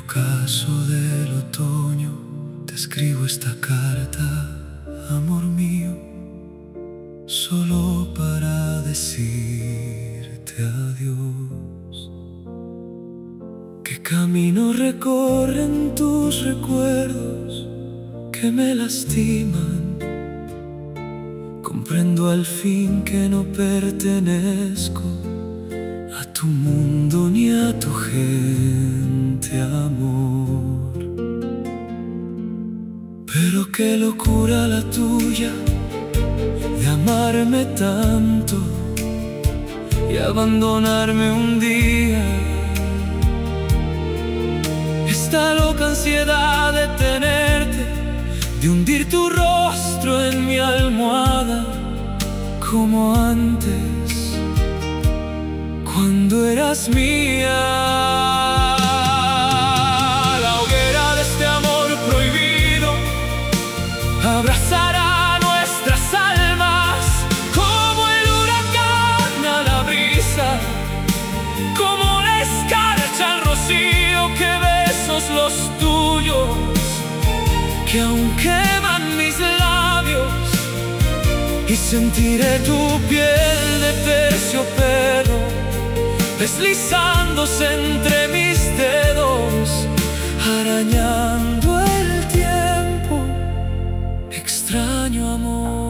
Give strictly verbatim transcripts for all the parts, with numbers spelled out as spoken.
ocaso del otoño te escribo esta carta, amor mío, solo para decirte adiós. ¿Qué camino recorren tus recuerdos que me lastiman? Comprendo al fin que no pertenezco a tu mundo ni a tu gente, amor. Pero qué locura la tuya de amarme tanto y abandonarme un día. Esta loca ansiedad de tenerte, de hundir tu rostro en mi almohada, como antes, cuando eras mía. La hoguera de este amor prohibido abrazará nuestras almas, como el huracán a la brisa, como la escarcha al rocío. Que besos los tuyos, que aún queman mis labios, y sentiré tu piel de terciopelo deslizándose entre mis dedos, arañando el tiempo, extraño amor.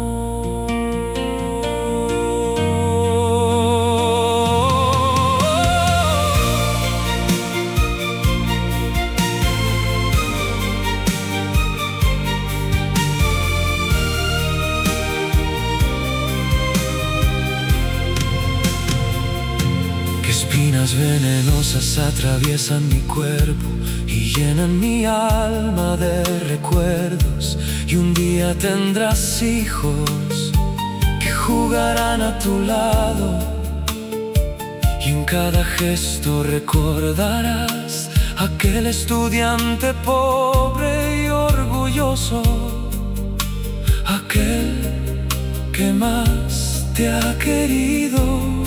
Espinas venenosas atraviesan mi cuerpo y llenan mi alma de recuerdos. Y un día tendrás hijos que jugarán a tu lado, y en cada gesto recordarás aquel estudiante pobre y orgulloso, aquel que más te ha querido.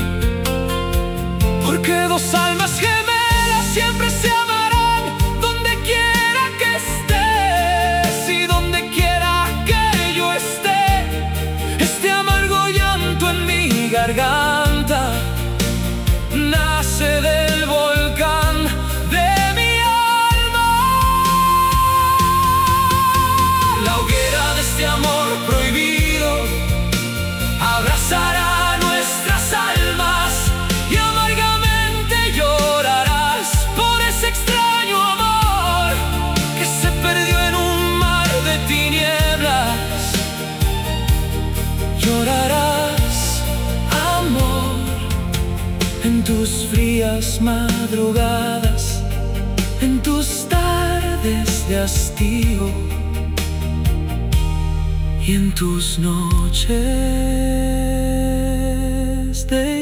Porque dos almas gemelas siempre se amarán, donde quiera que estés y donde quiera que yo esté. Este amargo llanto en mi garganta nace del volcán de mi alma. La hoguera de este amor prohibido abrazará en tus frías madrugadas, en tus tardes de hastío y en tus noches de